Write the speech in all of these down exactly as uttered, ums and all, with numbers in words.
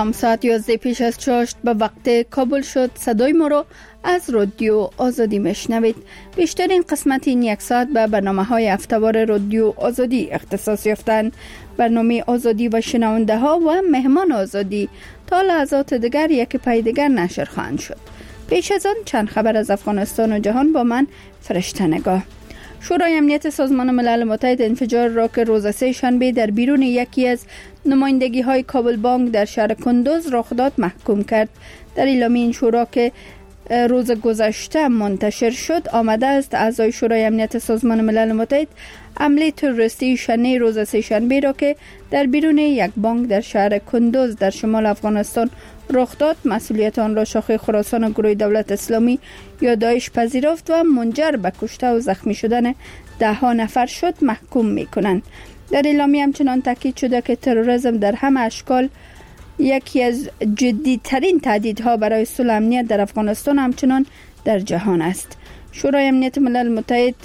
سلام، ساعت یازده پیش از چاشت به وقت کابل شد. صدای ما را از رادیو آزادی میشنوید. بیشترین قسمت این یک ساعت به برنامه های هفته‌وار رادیو آزادی اختصاص یافتند. برنامه آزادی و شنونده ها و مهمان آزادی تا لحظات دیگر یکی پای دیگر نشر خواهند شد. پیش از آن چند خبر از افغانستان و جهان با من فرشته نگاه. شورای امنیت سازمان ملل متحد انفجار را که روز سه شنبه در بیرون یکی از نمایندگی های کابل بانک در شهر کندوز رخ داد محکوم کرد. در اعلامیه این شورا که روز گذشته منتشر شد آمده است اعضای شورای امنیت سازمان ملل متحد حمله تروریستی شنی روز سه شنبه را که در بیرون یک بانک در شهر کندوز در شمال افغانستان رخ داد مسئولیت آن را شاخه خراسان و گروه دولت اسلامی یا داعش پذیرفت و منجر به کشته و زخمی شدن ده ها نفر شد محکوم می کنند. در اعلامیه همچنان تاکید شده که تروریسم در همه اشکال یکی از جدی‌ترین تهدیدها برای صلح و امنیت در افغانستان همچنان در جهان است. شورای امنیت ملل متحد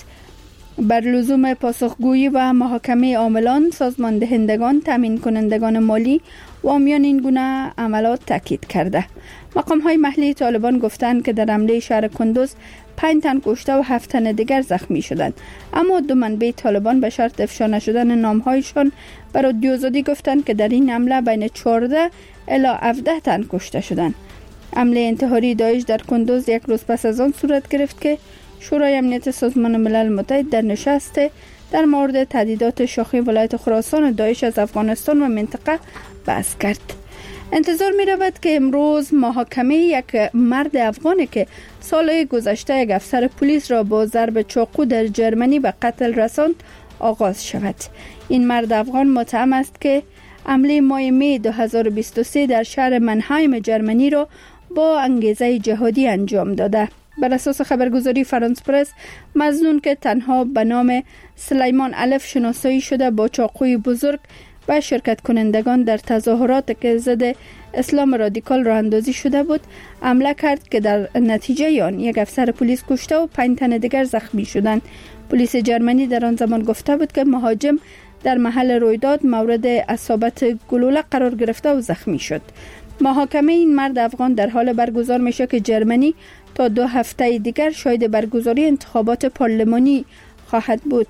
بر لزوم پاسخگویی و محاکمه عاملان، سازمان دهندگان، تامین کنندگان مالی و حامیان این گونه عملات تاکید کرده. مقام های محلی طالبان گفتند که در حمله شهر کندوز پنج تن کشته و هفت تن دیگر زخمی شدند، اما دو منبع طالبان به شرط افشا نشدن نامهایشان بر رادیو آزادی گفتند که در این حمله بین چهارده الی هفده تن کشته شدند. حمله انتحاری داعش در کندوز یک روز پس از آن صورت گرفت که شورای امنیت سازمان ملل متحد در نشست در مورد تهدیدات شاخه ولایت خراسان و داعش از افغانستان و منطقه بحث کرد. انتظار می رود که امروز محاکمه یک مرد افغانی که سال گذشته یک افسر پلیس را با ضرب چاقو در جرمنی به قتل رساند آغاز شود. این مرد افغان متهم است که حمله ماه می دو هزار و بیست و سه در شهر منهایم جرمنی را با انگیزه جهادی انجام داده. بر اساس خبرگزاری فرانس پرس، مظنون که تنها به نام سلیمان الف شناسایی شده با چاقوی بزرگ و شرکت کنندگان در تظاهرات که ضد اسلام رادیکال راه اندازی شده بود حمله کرد که در نتیجه آن یک افسر پلیس کشته و پنج تن دیگر زخمی شدند. پلیس جرمنی در آن زمان گفته بود که مهاجم در محل رویداد مورد اصابت گلوله قرار گرفته و زخمی شد. محاکمه این مرد افغان در حال برگزار میشه که جرمنی تا دو هفته دیگر شاهد برگزاری انتخابات پارلمانی خواهد بود.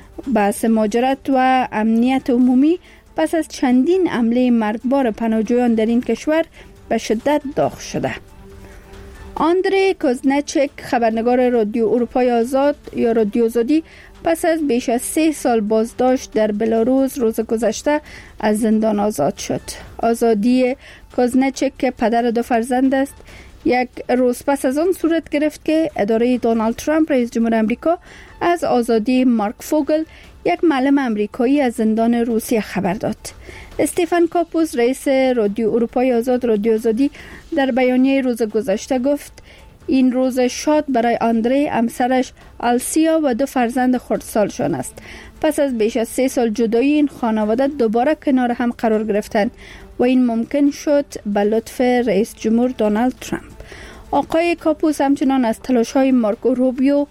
بحث مهاجرت و امنیت عمومی پس از چندین حمله مرگبار پناهجویان در این کشور به شدت داغ شده. آندری کوزنچک، خبرنگار رادیو اروپای آزاد یا رادیو آزادی، پس از بیش از سه سال بازداشت در بلاروس روز گذشته از زندان آزاد شد. آزادی کوزنچک که پدر دو فرزند است یک روز پس از آن صورت گرفت که اداره دونالد ترامپ رئیس جمهور آمریکا از آزادی مارک فوگل، یک معلم آمریکایی از زندان روسیه خبر داد. استیفن کاپوس، رئیس رادیو اروپای آزاد رادیو آزادی، در بیانیه روز گذشته گفت این روز شاد برای آندری، همسرش آلسیا و دو فرزند خردسالشان است. پس از بیش از سه سال جدایی این خانواده دوباره کنار هم قرار گرفتند و این ممکن شد به لطف رئیس جمهور دونالد ترامپ. آقای کاپوس همچنان از تلاش‌های مارکو روبیو،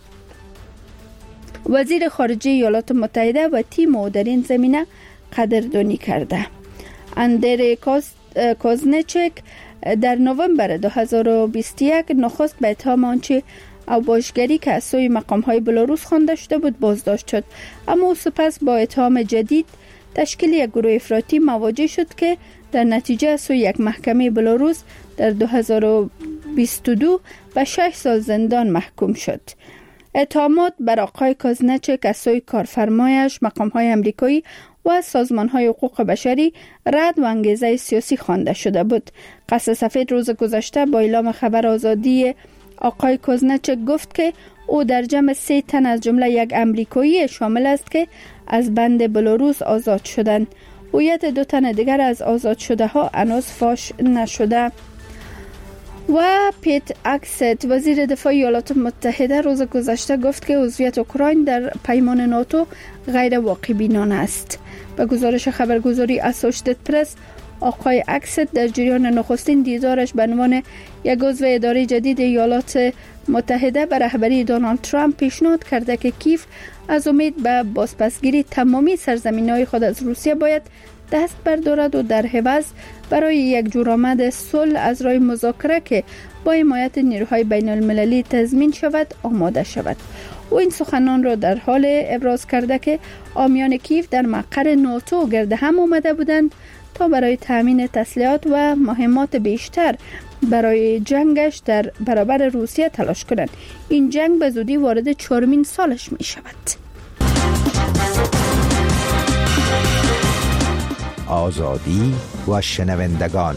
وزیر خارجه ایالات متحده و تیم او در این زمینه قدردانی کرده. اندری کوزنچک در نوامبر دو هزار و بیست و یک نخست به اتهام آنچه اوباشگری که از سوی مقام‌های بلاروس خوانده شده بود بازداشت شد، اما او سپس با اتهام جدید تشکیل یک گروه افراطی مواجه شد که در نتیجه از سوی یک محکمه بلاروس در دو هزار و بیست و دو به شش سال زندان محکوم شد. اتهامات بر آقای کوزنچک از سوی کارفرمایش، مقام‌های آمریکایی و سازمان‌های حقوق بشری رد و انگیزه سیاسی خوانده شده بود. قصر سفید روز گذشته با اعلام خبر آزادی آقای کوزنچک گفت که او در جمع سه تن از جمله یک آمریکایی شامل است که از بند بلاروس آزاد شدند. هویت دو تن دیگر از آزاد شده ها هنوز فاش نشده. و پیت اکست، وزیر دفاع ایالات متحده، روز گذشته گفت که عضویت اوکراین در پیمان ناتو غیر واقع بینانه است. به گزارش خبرگزاری اسوشیتد پرس، آقای اکست در جریان نخستین دیدارش به عنوان یک عضو اداره جدید ایالات متحده به رهبری دونالد ترامپ پیشنهاد کرده که کیف از امید به بازپسگیری تمامی سرزمین‌های خود از روسیه باید دست بردارد و در عوض برای یک جورآمد صلح از راه مذاکره که با حمایت نیروهای بین المللی تضمین شود آماده شود. او این سخنان را در حال ابراز کرده که حامیان کیف در مقر ناتو گرد هم آمده بودند تا برای تامین تسلیحات و مهمات بیشتر برای جنگش در برابر روسیه تلاش کنند. این جنگ به زودی وارد چهارمین سالش می شود. آزادی و شنوندگان.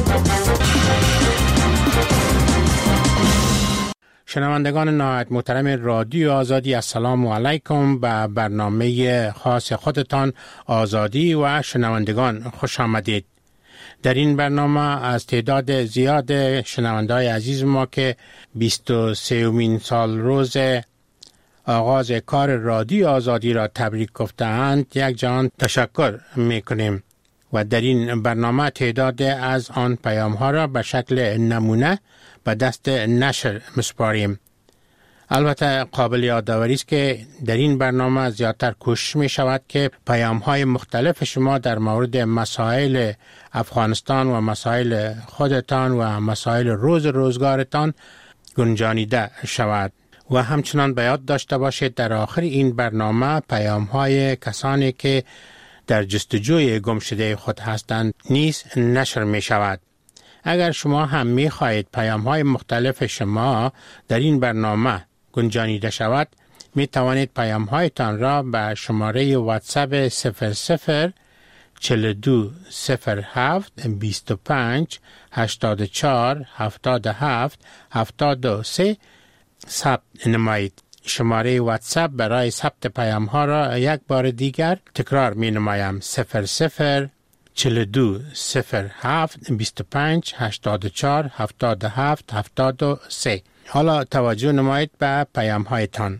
شنوندگان نهایت محترم رادیو آزادی، السلام علیکم. به برنامه خاص خودتان آزادی و شنوندگان خوش آمدید. در این برنامه از تعداد زیاد شنوندای عزیز ما که بیست و سومین سال روز آغاز کار رادیو آزادی را تبریک گفته‌اند یک جان تشکر می‌کنیم و در این برنامه تعداد از آن پیام‌ها را به شکل نمونه به دست نشر مسپاریم. البته قابل یادآوری است که در این برنامه زیادتر کوشش می شود که پیام‌های مختلف شما در مورد مسائل افغانستان و مسائل خودتان و مسائل روز روزگارتان گنجانیده شود و همچنان به یاد داشته باشید در آخر این برنامه پیام‌های کسانی که در جستجوی گمشده خود هستند نیز نشر می شود. اگر شما هم می خواهید پیام‌های مختلف شما در این برنامه گنجانیده شود، می توانید پیام‌هایتان را به شماره واتساپ صفر صفر چهل و دو صفر هفت بیست و پنج هشتاد و چهار هفتاد و هفت هفتاد و سه ثبت نمایید. شماره واتساپ برای ثبت پیام‌ها را یک بار دیگر تکرار می نمایم: صفر صفر چهل و دو صفر هفت بیست و پنج هشتاد و چهار هفتاد و هفت هفتاد و سه. حالا توجه نمایید به پیام‌هایتان.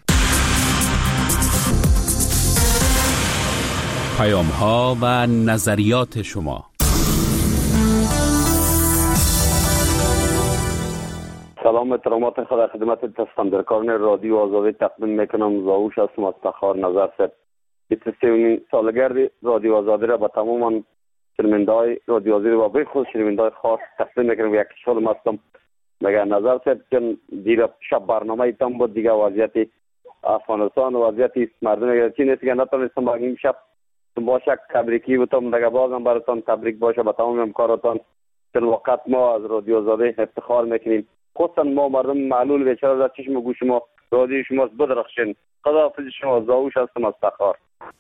پیام‌ها و نظریات شما. سلام احترامات خدا خدمت تصفندرکاران رادیو آزادی تقدیم میکنم. زاوش هستم از تخار نظر سر. بیست و سومین سالگرد رادیو آزادی را به تمام شنونده‌های رادیو آزادی و به خصوص شنونده‌های خاص تقدیم میکنم. یک سال هستم. مگر نظر سر چون دیگر شب برنامه تام بود دیگه وضعیت افغانستان و وضعیت مردم چی نیست که نتونستم با این شب با شک تبریکی بودم. دیگه بازم براتون تبریک باشه به تمام همکاراتان. چون وقت ما از رادیو آزادی افتخار میکنیم. خصوصا ما مردم معلول بیچاره در چشم و گوش ما رادیو شما بدرخشین. خداحافظ شما. زاوش هستم از تخار.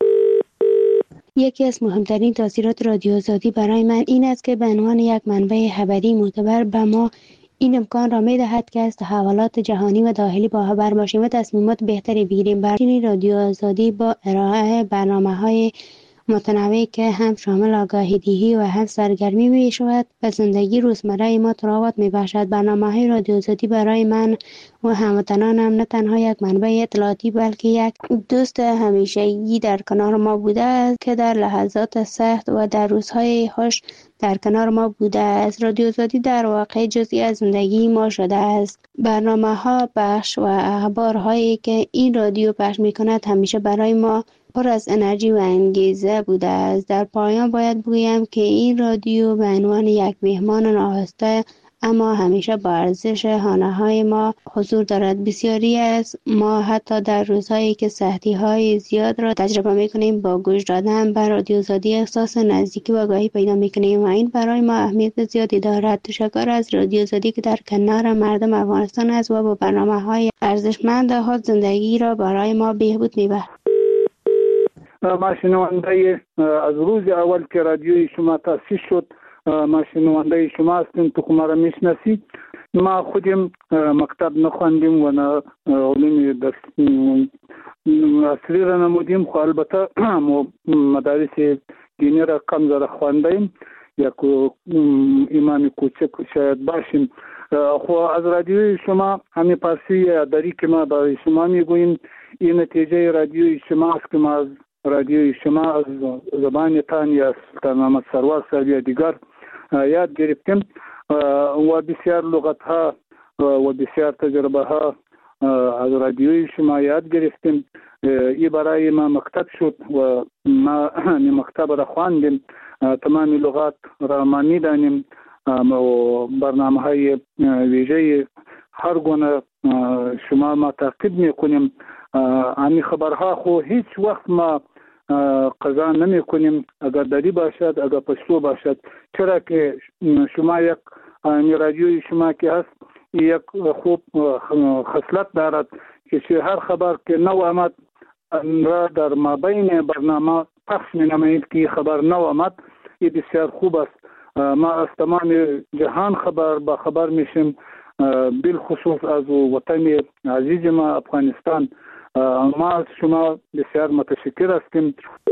یکی از مهمترین تاثیرات رادیو آزادی برای من این است که به عنوان یک منبع خبری معتبر به ما این امکان را می دهد که از تحولات جهانی و داخلی باخبر باشیم و تصمیمات بهتری بگیریم. برای رادیو آزادی با ارائه برنامه‌های متنوعی که هم شامل آگاهی دهی و هم سرگرمی می شود و زندگی روزمره ما تراوت می بخشد. برنامه‌های رادیو آزادی برای من و هموطنانم نه تنها یک منبع اطلاعاتی بلکه یک دوست همیشگی در کنار ما بوده است که در لحظات سخت و در روزهای خوش در کنار ما بوده است. رادیو آزادی در واقع جزئی از زندگی ما شده است. برنامه‌ها، بخش و اخبارهایی که این رادیو پخش می‌کند همیشه برای ما پر از انرژی و انگیزه بوده است. در پایان باید بگویم که این رادیو به عنوان یک مهمان ناخواسته اما همیشه با ارزش خانه‌های ما حضور دارد. بسیاری از ما حتی در روزهایی که سختی‌های زیاد را تجربه می‌کنیم با گوش دادن به رادیو آزادی احساس نزدیکی و آگاهی پیدا می‌کنیم و این برای ما اهمیت زیادی دارد. تشکر از رادیو آزادی که در کنار مردم افغانستان است و با برنامه‌های ارزشمند خود زندگی را برای ما بهبود می‌بخشد. ما شنونده از روز اول که رادیوی شما تأسیس شد ما شنونده شما هستیم. تو ما را میشناسید. ما خودم مکتب نخواندیم و نه علوم اصلی را نمودیم، خو البته مدارس دینی را کم زره خواندیم، یک ایمان کوچک شاید باشیم. خو از رادیوی شما همین پارسی داری که ما برای شما میگوییم این نتیجه رادیوی شما است که ما از رادیوی شما از زبان تان یا سلطان محمد سروار صاحب یا دیگر یاد گرفتیم و بسیار لغت ها و بسیار تجربه ها از رادیوی شما یاد گرفتیم. این برای ما مکتب شد و ما مکتب را خواندیم، تمام لغات را ما میدانیم و برنامه های ویژه هر گونه شما ما تعقیب میکنیم. همین خبرها خو هیچ وقت ما قضا نمی کنیم، اگر دری باشد اگر پشتو باشد، چرا که شما یک رادیوی شما که هست یک خوب خصلت دارد که هر خبر که نو آمد را در مابین برنامه پخش می نمایید که خبر نو آمد. این بسیار خوب است. ما از تمام جهان خبر با خبر میشیم، بالخصوص از وطن عزیز ما افغانستان. ما از شما بسیار متشکر هستیم.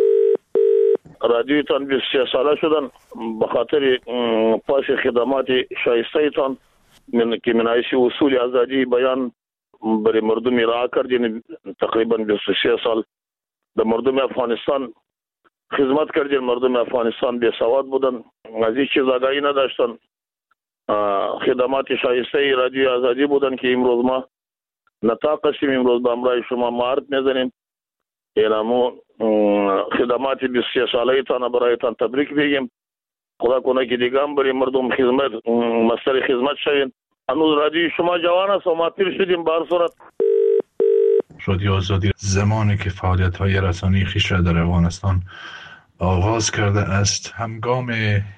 رادیوتان بیست و سه ساله شدن به خاطر پاس خدمات شایسته تان که من حیث اصول آزادی بیان برای مردم ارائه کردین. تقریبا بیست و سه سال در مردم افغانستان خدمت کردین. مردم افغانستان بی سواد بودن، از این چیز آگاهی نداشتن. خدمات شایسته رادیو آزادی بودن که امروز ما نطاق هستیم، امروز به امرای شما معرض میزنیم. اینمو خدمات بیست و سه ساله تان برایتان تبریک بگیم. خدا کنه که دیگه هم برای مردم خدمت مستر خدمت شوین. هنوز رادیو شما جوان است و ما پیر شدیم. به هر صورت رادیو آزادی زمانی که فعالیت های رسانه‌ای خویش را در افغانستان آغاز کرده است، همگام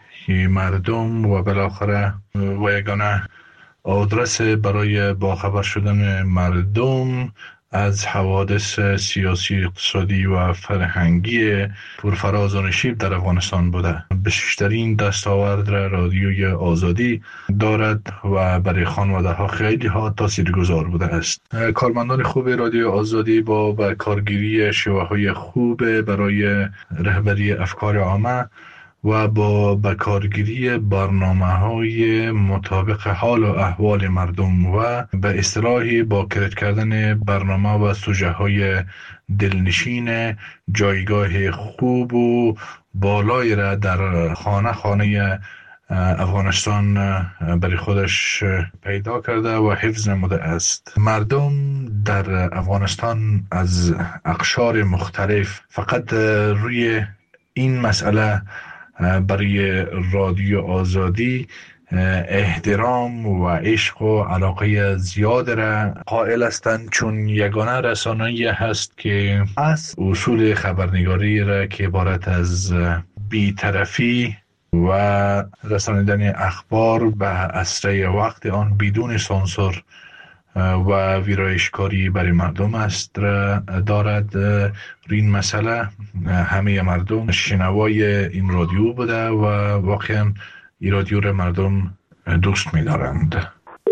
مردم و بالاخره و یگانه آدرس برای باخبر شدن مردم از حوادث سیاسی، اقتصادی و فرهنگی پرفراز و نشیب در افغانستان بوده. بیشترین دستاورد را رادیوی آزادی دارد و برای خانواده ها خیلی ها تاثیرگذار بوده است. کارمندان خوب رادیو آزادی با به کارگیری شیوه های خوب برای رهبری افکار عامه و با بکارگیری برنامه‌های مطابق حال و احوال مردم و به اصطلاحی با کرد کردن برنامه و سوژه‌های دلنشین جایگاه خوب و بالایی را در خانه خانه افغانستان برای خودش پیدا کرده و حفظ نموده است. مردم در افغانستان از اقشار مختلف فقط روی این مسئله برای رادیو آزادی احترام و عشق و علاقه زیاد را قائل هستند، چون یگانه رسانه‌ای هست که از اصول خبرنگاری را که عبارت از بی‌طرفی و رسانیدن اخبار به اسرع وقت آن بدون سانسور و ویرایشکاری برای مردم است را دارد. این مسئله همه مردم شنوای این رادیو بوده و واقعا این رادیو را مردم دوست می دارند.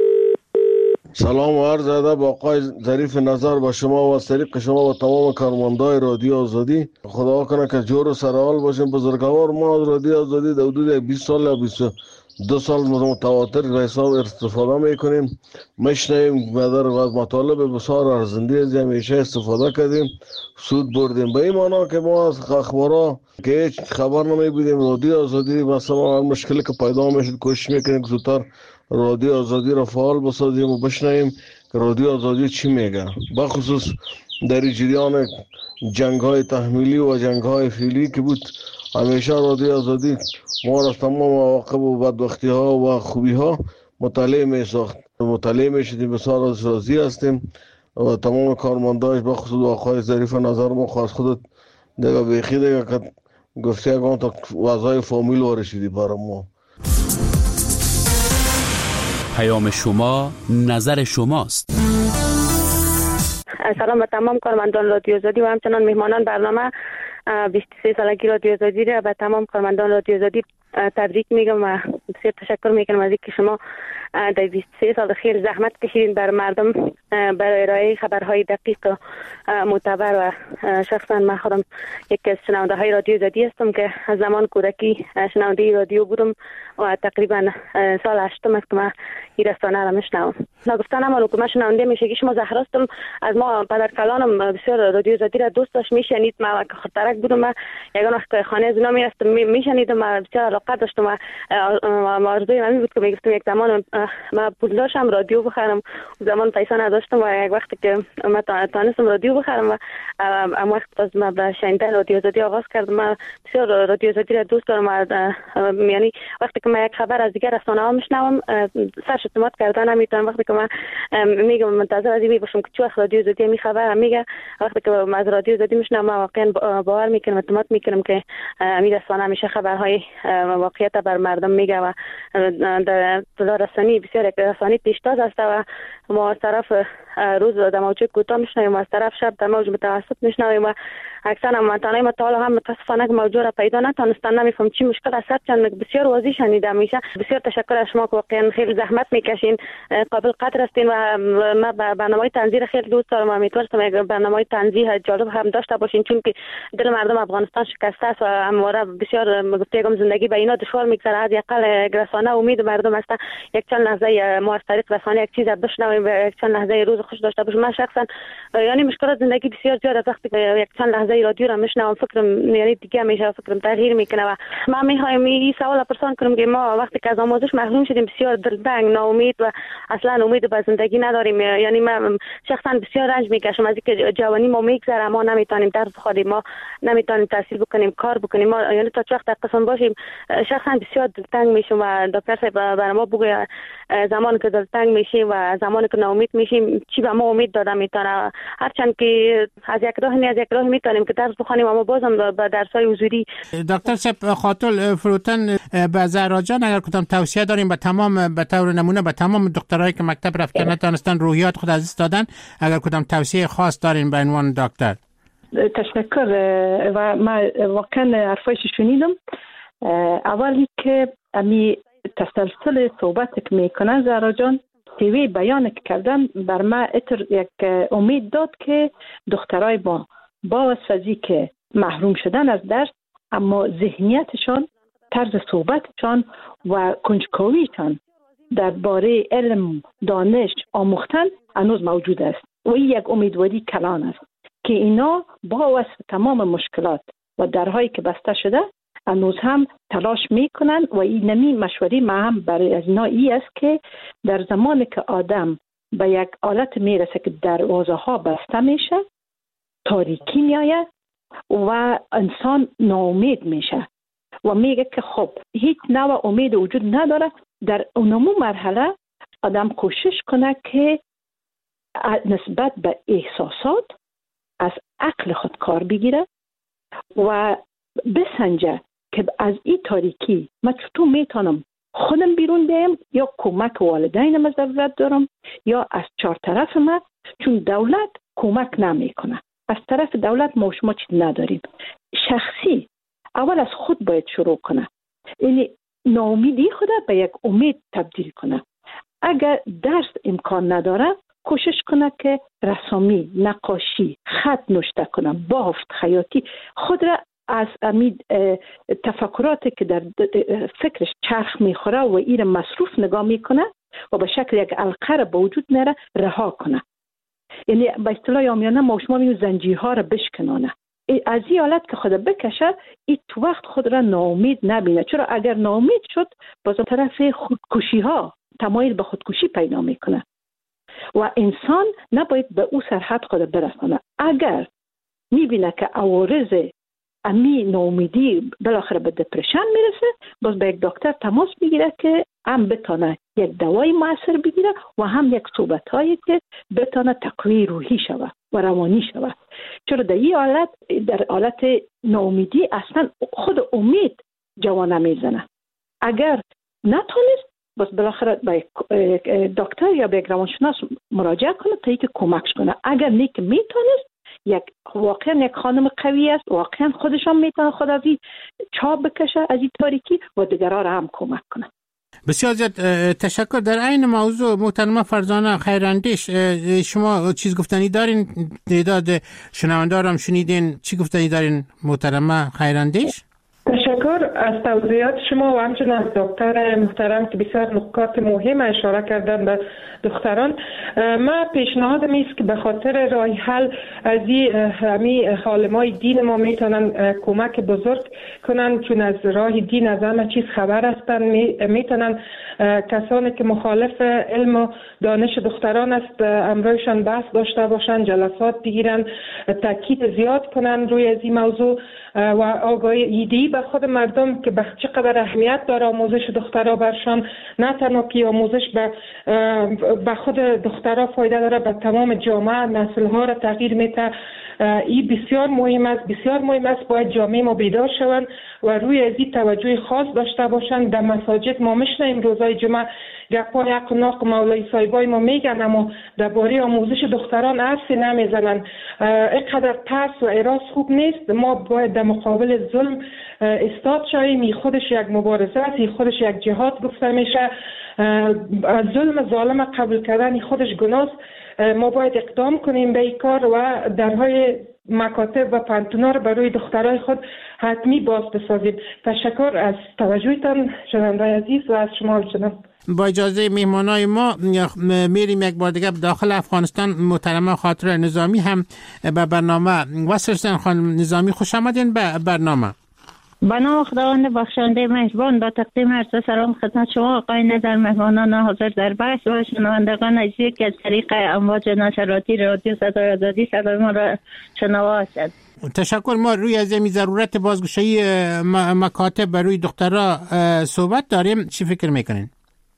سلام و عرض ادب آقای ظریف نظر با شما و از طریق شما و تمام کارمندای رادیو آزادی. خدا کنه که جور و سرحال باشیم. بزرگوار ما از رادیو آزادی در حدود بیست سال یا بیست و دو سال متواتر به حساب استفاده میکنیم، میشنیم و در مطالب بسیار ارزنده از همیشه استفاده کردیم، سود بردیم. به این معنا که ما از اخبارا که هیچ خبر نمی بودیم، رادیو آزادی مثلا مشکلی که پیدا میشد کوشش میکنیم که زودتر رادیو آزادی را فعال بسازیم و بشنویم که رادیو آزادی چی میگه. بخصوص در جریان جنگ های تحمیلی و جنگ های فعلی که بود، همیشه رادیو آزادی ما را تمام مواقع و بدبختی ها و خوبی ها مطالعه می ساخت. مطالعه می شدیم، بسیار از راضی هستیم و تمام کارمنداش بخصوص آقای ظریف نظر ما خواست خودت دیگه بیخی دیگه که گفته اگه تا وضعای فامیل وارشیدی برای ما. پیام شما نظر شماست. سلام به تمام کارمندان رادیو آزادی و همچنان مهمانان برنامه بیست و سه سالگی رادیو آزادی را به تمام کارمندان رادیو آزادی تبریک میگم و بسیار تشکر میکنم از اینکه شما در بیست و سه سال خیلی زحمت کشیدین بر مردم برای ارائه خبرهای دقیق و معتبر. و شخصا من خودم یکی از شنونده های رادیو آزادی هستم که از زمان کودکی شنونده رادیو بودم و تقریبا سال هشتم است که من این رسانه را میشنوم. نگفتن اما که من شنونده میشگی شما زهرا هستم. از ما پدر کلانم بسیار رادیو آزادی را دوست داشت، میشنید. من که خاطرک بودم، من یگان وقت خانه از اونا میرفتم میشنیدم و بسیار علاقه داشتم و آرزوی من بود که میگفتم یک زمان من پول داشتم رادیو بخرم، زمان پیسه نداشتم و یک وقتی که من تانستم رادیو بخرم و ام وقت باز من به شنیدن رادیو آزادی آغاز کردم. من بسیار رادیو آزادی را دوست دارم و یعنی وقتی که من یک خبر از دیگر رسانه ها میشنوم سرش اعتماد کردن نمیتونم. وقتی که من میگم منتظر از این باشم که چه وقت رادیو آزادی می خبر میگه، وقتی که من از رادیو آزادی میشنوم واقعا باور میکنم اعتماد میکنم که این رسانه همیشه خبرهای واقعیت بر مردم میگه و در رسانی بسیار رسانی پیشتاز است و ما از طرف روز در موج کوتاه میشنویم و از طرف شب در موج متوسط میشنویم و اکثر منطقه مطالعه هم متاسفانه موضوع را پیدا نتونستن. نمیفهم چی مشکل است، چند بسیار واضح شنیده میشه. بسیار تشکر از شما که واقعا خیلی زحمت میکشین، قابل قدر هستین و ما برنامه تنظیر خیلی دوست دارم و امیدوارم یک برنامه تنظیر جالب هم داشته باشین، چون که دل مردم افغانستان شکسته است و همواره بسیار گفتگو زندگی به اینا دشوار میگذره. از یقل رسانه امید مردم است یک چند لحظه ما از طریق رسانه یک چیز بشنویم و یک چند لحظه روز خوش داشته باشیم. من شخصا یعنی مشکلات زندگی بسیار زیاد است، وقتی یک چند لحظه رادیو را میشنوم فکرم یعنی دیگه میشه، فکرم تغییر میکنه و ما میخوایم این سوال پرسان کنم که ما وقتی که از آموزش محروم شدیم بسیار دلتنگ، ناامید و اصلا امید به زندگی نداریم. یعنی من شخصا بسیار رنج میکشم از اینکه جوانی ما میگذره، ما نمیتونیم درس بخونیم، ما نمیتونیم تحصیل بکنیم، کار بکنیم، ما یعنی تا چه وقت قسم باشیم. شخصا بسیار دلتنگ میشم و دکتر صاحب برای ما بگه زمانی که دلتنگ میشیم و زمانی که ناامید میشیم چی به ما امید داده میتونه. هرچند که از یک راه نه از یک راه میتونیم که درس بخونیم اما بازم به درس‌های حضوری. دکتر صاحب خاطر فروتن به زهرا جان اگر کدام توصیه داریم به تمام به طور نمونه به تمام دخترایی که مکتب رفتن نتونستن روحیات خود از دست دادن، اگر کدام توصیه خاص دارین به عنوان دکتر؟ تشکر و من واقعا حرفایش شنیدم. اولی که امی تسلسل صحبت که میکنن زهرا جان سیوی بیان که کردن بر ما اتر یک امید داد که دخترای با با واسفزی که محروم شدن از درس اما ذهنیتشان، طرز صحبتشان و کنجکاویشان درباره علم دانش آموختن هنوز موجود است و این یک امیدواری کلان است که اینا با وصف تمام مشکلات و درهایی که بسته شده هنوز هم تلاش میکنن و این نمی مشوری ما هم برای از اینا ای است که در زمانی که آدم به یک حالت میرسه که دروازه ها بسته میشه، تاریکی میآید و انسان ناامید میشه و میگه که خب هیچ نوع امید وجود نداره. در اونمو مرحله آدم کوشش کنه که نسبت به احساسات از عقل خود کار بگیره و بسنجه که از این تاریکی من چطور میتونم خودم بیرون بیم یا کمک والدینم ضرورت دارم یا از چهار طرف من، چون دولت کمک نمیکنه. از طرف دولت ما شما چیز نداریم. شخصی اول از خود باید شروع کنه، یعنی ناامیدی خود به یک امید تبدیل کنه. اگر درس امکان نداره کوشش کنه که رسامی، نقاشی، خط نوشته کنه، بافت، خیاطی خود را از امید تفکراتی که در فکرش چرخ میخوره و این مصروف نگاه میکنه و به شکل یک علقه را به وجود میاره رها کنه. یعنی به اصطلاح عامیانه ما شما میگیم زنجیرها را بشکنانه. از این حالت که خود بکشه این تو وقت خود را ناامید نبینه، چرا اگر ناامید شد باز طرف خودکشی ها تمایل به خودکشی پیدا میکنه و انسان نباید به او سرحد خود برسانه. اگر میبینه که عوارض امی ناامیدی بالاخره به دپرشن میرسه باز به یک دکتر تماس میگیره که هم بتانه یک دوای موثر بگیره و هم یک صحبت هایی که بتانه تقویه روحی شود و روانی شود. چرا در این حالت در حالت ناامیدی اصلا خود امید جوانه میزنه. اگر نتونست باز بالاخره به دکتر یا به یک روانشناس مراجعه کنه تا اینکه کمکش کنه. اگر نیک میتونست یک واقعا یک خانم قوی است، واقعا خودشان میتونه خود از این چاب بکشه از این تاریکی و دیگران را هم کمک کنه. بسیار زیاد تشکر. در این موضوع محترمه فرزانه خیراندیش شما چیز گفتنی دارین؟ تعداد شنوندارم شنیدین چی گفتنی دارین محترمه خیراندیش؟ تشکر از توضیحات شما و همچنین از دکتر محترم که بسیار نکات مهم اشاره کردن به دختران. ما پیشنهاد میست که به خاطر راه حل از این عالمای دین ما میتونن کمک بزرگ کنن، چون از راه دین از همه چیز خبر هستن. میتونن کسانی که مخالف علم و دانش دختران است امروزشان بحث داشته باشن، جلسات بگیرن، تاکید زیاد کنن روی از این موضوع و آگاهی ایدی به خود مردم که به چقدر اهمیت داره آموزش دخترها برشان. نه تنها که آموزش به به خود دخترها فایده داره، به تمام جامعه نسل‌ها را تغییر میده. این بسیار مهم است، بسیار مهم است. باید جامعه ما بیدار شوند و روی از این توجه خاص داشته باشند. در مساجد ما میشنیم روزای جمعه گپای حق و ناق مولای صاحبای ما میگن، اما درباره آموزش دختران حرفی نمیزنن. اینقدر ترس و اراس خوب نیست. ما باید در مقابل ظلم استاد شویم. این خودش یک مبارزه است، این خودش یک جهاد گفته میشه. ظلم ظالم قبول کردن خودش گناه. ما باید اقدام کنیم به این کار و درهای مکاتب و پانتونا رو برای دخترای خود حتمی باز بسازیم. تشکر از توجهتان شنوندگان عزیز و از شما جناب. با اجازه میهمانای ما میریم یک بار دیگه داخل افغانستان. محترمه خاطر نظامی هم به برنامه وصل شدن. خانم نظامی خوش آمدین به برنامه. به نام خداوند بخشنده مهربان با تقدیم عرض سلام خدمت شما آقای نظر، مهمانان حاضر در بحث و شنوندگان عزیزی که از طریق امواج نشراتی رادیو صدای آزادی صدای ما را شنوا هستند. تشکر. ما روی از این ضرورت بازگشایی مکاتب برای دخترها صحبت داریم. چی فکر میکنین؟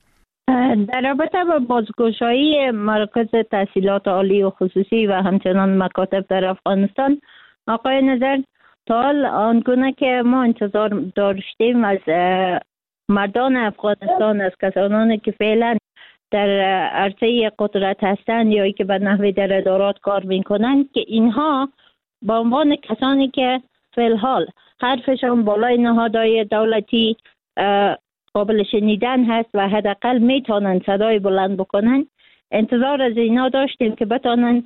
در رابطه با بازگشایی مرکز تحصیلات عالی و خصوصی و همچنان مکاتب در افغانستان، آقای نظر، تا حال آنگونه که ما انتظار داشتیم از مردان افغانستان، از کسانی که فعلا در عرصه قدرت هستند یا که به نحوی در ادارات کار میکنند، که اینها به عنوان کسانی که فعلحال حرفشان بالای نهادهای دولتی قابل شنیدن هست و حداقل میتونن صدای بلند بکنن، انتظار از اینا داشتیم که بتونن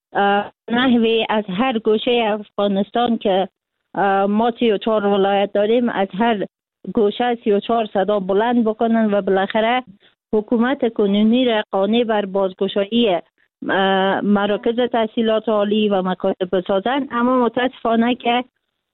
نحوی از هر گوشه افغانستان که ما سی و چهار ولایت داریم، از هر گوشه سی و چهار صدا بلند بکنن و بالاخره حکومت کنونی را قانع بر بازگشایی مراکز تحصیلات عالی و مکاتب بسازن. اما متاسفانه که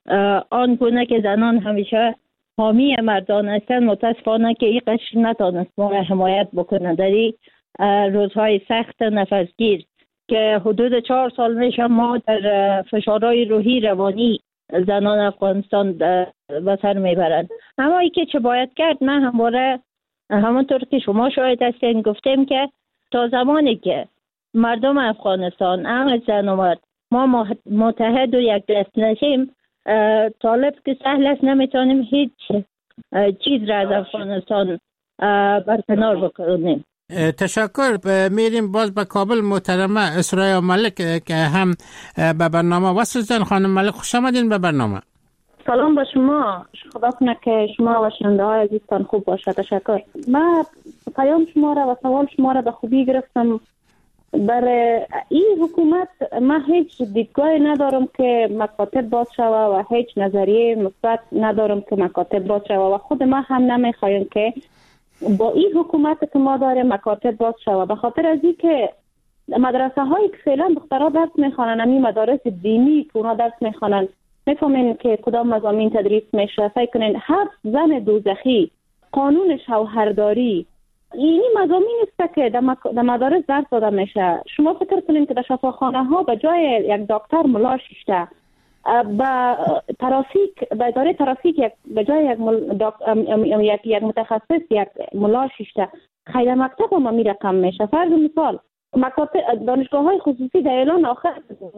آن گونه که زنان همیشه حامی مردان هستند، متاسفانه که این قشر نتانست ما را حمایت بکنه در این روزهای سخت نفسگیر که حدود چهار سال میشه ما در فشارهای روحی روانی زنان افغانستان به سر میبرند. اما ای که چه باید کرد، من همواره همونطور که شما شاهد هستین گفتیم که تا زمانی که مردم افغانستان هم زن و مرد ما متحد و یک دست نشیم، طالب که سهل است نمیتونیم هیچ چیز را از افغانستان برکنار بکنیم. تشکر. میریم باز به کابل. محترمه اسرای ملک که هم به برنامه وصل شدن. خانم ملک خوش آمدین به برنامه. سلام به شما. خدا کنه که شما و شنونده های عزیزتان خوب باشه. تشکر. من پیام شما را و سوال شما را به خوبی گرفتم. برای این حکومت من هیچ دیدگاهی ندارم که مکاتب باز شوه و هیچ نظریه مثبت ندارم که مکاتب باز شوه و خود ما هم نمیخوایم که با این حکومت که ما داریم مکاتب باز شوه، به خاطر از این که مدرسه هایی که فعلا دخترها درس میخوانن، همین مدارس دینی که اونا درس میخوانن، میفهمین که کدام مضامین تدریس میشه. فکر کنین هفت زن دوزخی، قانون شوهرداری، اینی مضامین است که در, مک... در مدارس درس داده میشه. شما فکر کنین که در شفاخانه ها به جای یک دکتر ملا شیشته، با ترافیک به اداره ترافیک یک به جای یک مل... داک... یک یک متخصص یک ملا شیشته، خیلی مکتب هم می رقم میشه. فرض مثال مکاتب دانشگاه های خصوصی در اعلان آخر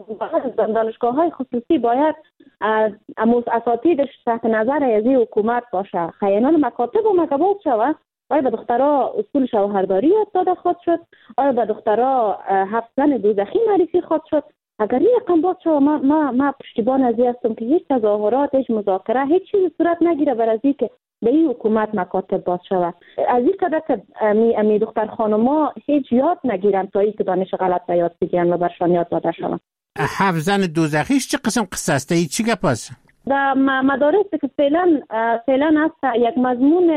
دانشگاه های خصوصی باید اموز اساتیدش تحت نظر از حکومت باشه. خیانان مکاتب و مکبوت شود. آیا به دخترها اصول شوهرداری یاد داده خواهد شد؟ آیا به دخترها هفت زن دوزخی معرفی خواهد شد؟ اگر این رقم باز شد، ما ما ما پشتیبان از هستم که هیچ تظاهرات، هیچ مذاکره، هیچ چیزی صورت نگیره بر از این که به این حکومت مکاتب باز شود. از این قدر که امی امی دختر خانوما هیچ یاد نگیرن تا این که دانش غلط یاد بگیرن و برشان یاد داده شود. هفت زن دوزخیش چه قسم قصه است؟ این چی گپ است؟ در مدارس که فعلا فعلا هست یک مضمون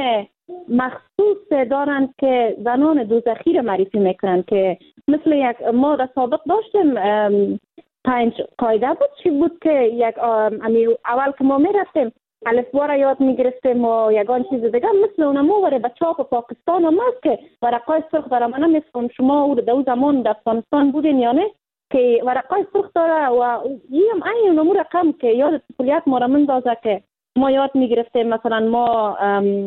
مخصوص دارند که زنان دوزخی را معرفی میکنن، که مثل یک ما در سابق داشتیم پنج قاعده بود چی بود که یک اول که ما میرفتیم الفبا را یاد میگرفتیم و یگان چیز دیگه مثل اونمو وره بچه ها په پاکستان هم هست که ورقای سرخ داره. من نمیستم شما او در زمان در افغانستان بودین یا نه که ورقای سرخ داره و یه هم این اونمو رقم که یاد کلیت ما را مندازه که ما یاد میگرفتیم. مثلا ما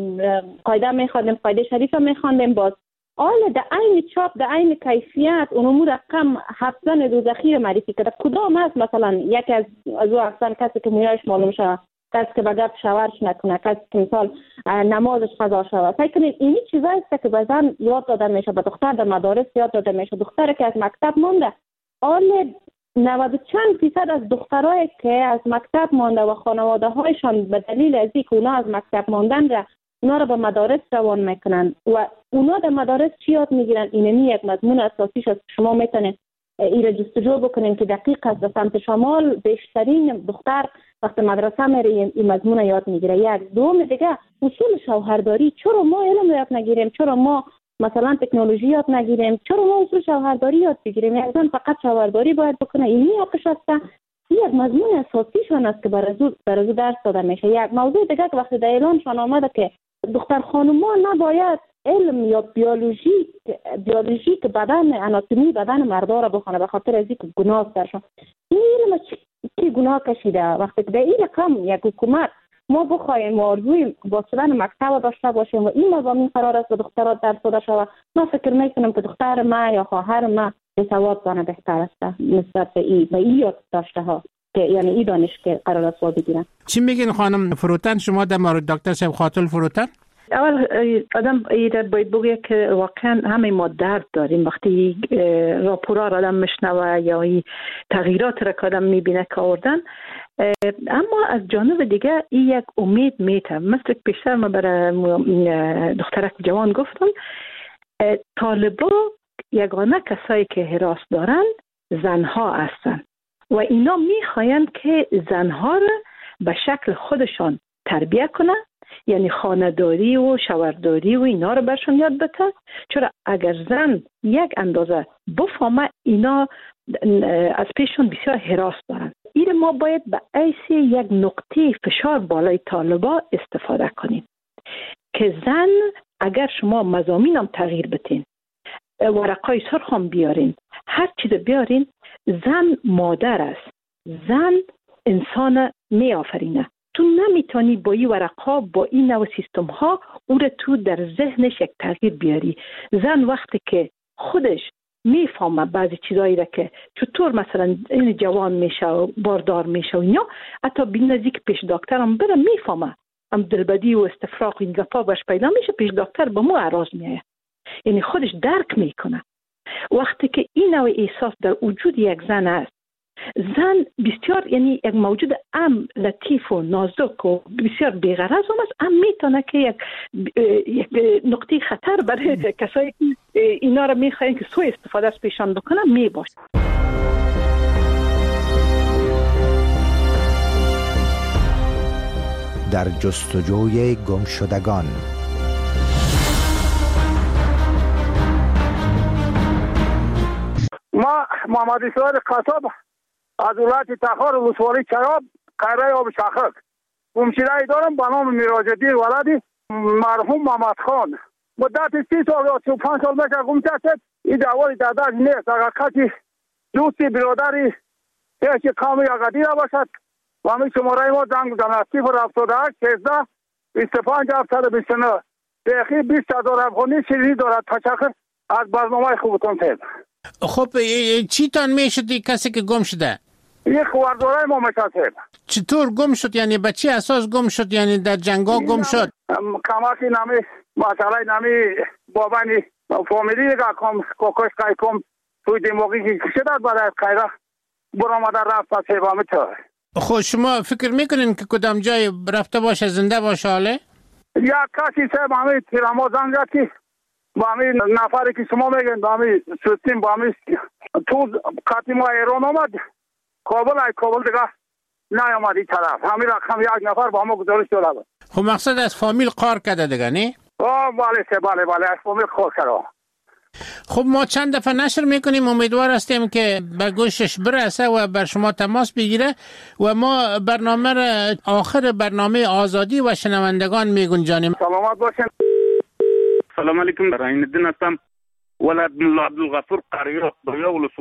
قاعده میخواندیم، قاعده شریفه میخواندیم، باز آله در عین چاپ در عین کیفیت اونمو رقم حفظن دوزخی رو معرفی کرده. کدام هست مثلا یکی از از او حفظن کسی که مویایش معلوم شده، کسی که بگرد شورش نکنه، کسی که مثال نمازش قضا شود. فکر کنید اینی چیزایی است که به زن یاد داده میشه، به دختر در مدارس یاد داده میشه. دختر که از مکتب مونده آله نود و چند فیصد از دخترایی که از مکتب مانده و خانواده هایشان به دلیل از اینکه اونا از مکتب ماندن را اونا را به مدارس روان میکنن و اونا در مدارس چی یاد میگیرن؟ اینمی یک مضمون اساسیش است. شما میتونید این را جستجو بکنین که دقیق است. در سمت شمال بیشترین دختر وقت مدرسه میره این مضمون یاد میگیره. یک دوم دیگه اصول شوهرداری. چرا ما علم یاد نگیریم؟ چرا ما مثلا تکنولوژی یاد نگیریم؟ چرا ما اصول شوهرداری یاد بگیریم؟ یک زن فقط شوهرداری باید بکنه، اینی حقش است. یک مضمون اساسیشان است که برای برای درس داده میشه. یک موضوع دیگه که وقتی در اعلانشان آمده که دختر خانوما نباید علم یا بیولوژی بیولوژی که بدن آناتومی بدن مردا را بخونه به خاطر از اینکه گناه درشون. این علم چی گناه کشیده؟ وقتی که در این رقم یک حکومت ما بخوایم آرزوی با شدن مکتب داشته باشیم و این مضامین قرار است به دخترات درس داده شود، من فکر میکنم که دختر ما یا خواهر ما سواد زنه بهتر است نسبت به این به این یاد داشته ها که یعنی این دانش که قرار است وا بگیرن. چی میگین خانم فروتن شما در مورد دکتر صاحب خاتون فروتن؟ اول آدم ایده باید بگه که واقعا همه ما درد داریم وقتی راپورا را آدم میشنوه یا این تغییرات را که آدم میبینه که آوردن، اما از جانب دیگه این یک امید میته. مثل پیشتر ما برای دخترک جوان گفتم طالبا یگانه کسایی که حراس دارن زنها هستن و اینا میخواین که زنها را به شکل خودشان تربیه کنه، یعنی خانه‌داری و شوهرداری و اینا رو برشون یاد بده. چرا اگر زن یک اندازه بفهمه اینا از پیششون بسیار حراس دارن. این ما باید به ایسی یک نقطه فشار بالای طالبا استفاده کنیم که زن اگر شما مضامینم تغییر بتین، ورقای سرخ هم بیارین، هر چیز بیارین، زن مادر است، زن انسان می آفرینه. تو نمیتونی با این ورقا با این نوع سیستم ها او رو تو در ذهنش یک تغییر بیاری. زن وقتی که خودش میفهمه بعضی چیزایی را که چطور مثلا این جوان میشه و باردار میشه و اینا، حتی بین نزدیک پیش دکتر هم بره میفهمه هم دلبدی و استفراغ این گفا باش پیدا میشه، پیش دکتر با مو عراض میایه، یعنی خودش درک میکنه. وقتی که این نوع احساس در وجود یک زن است، زن بسیار یعنی یک موجود ام لطیف و نازک و بسیار بی‌غرض هم است، ام میتونه که یک, یک نقطه خطر برای کسایی که اینا را میخواین که سوء استفاده از پیشان بکنن میباشه. در جستجوی گمشدگان. ما محمد اسرائیل قصاب از ولایت تخار ولسوالی چراب قره آب شخک گمشده دارم به نام میراج‌الدین ولدی مرحوم محمد خان. مدت سی سال یا سی و پنج سال میشه گم شد. این دعوای داداش نیست، اگر کسی دوستی برادری یک قومی اگدی را باشد و همین شماره ما زنگ بزنه صفر هفتاد و هشت شانزده بیست و پنج هفتصد و بیست و نه. دقیقی بیست هزار افغانی شیرینی دارد. تشکر از برنامه خوبتون تید. خب چی تان میشدی کسی که گم شده؟ یک خواردارای ما میشد. چطور گم شد؟ یعنی به چی اساس گم شد؟ یعنی در جنگا گم شد؟ کماکی نمی مسئله نمی بابانی فامیلی که کم کوکش کای کم توی دماغی که شدد بعد از خیره برآمده رفت تا سیبا میتوه. خب شما فکر میکنین که کدام جای رفته باشه زنده باشه حاله؟ یک کسی سیب همین تیرما زنگ زد که با همین نفری که شما میگن با همین سوستیم با همین تو قطعی ما ایران آمد کابل ای کابل دیگه نیامد این طرف. همین رقم یک نفر با ما گزارش داده. خب مقصد از فامیل کار کرده دیگه نه؟ آه بله سه بله بله از فامیل کار کرده. خب ما چند دفعه نشر میکنیم، امیدوار هستیم که به گوشش برسه و بر شما تماس بگیره و ما برنامه را آخر برنامه آزادی و شنوندگان میگنجانیم. سلامت باشین. سلام علیکم. رحیم الدین هستم، ولد ملا عبدالغفور قریه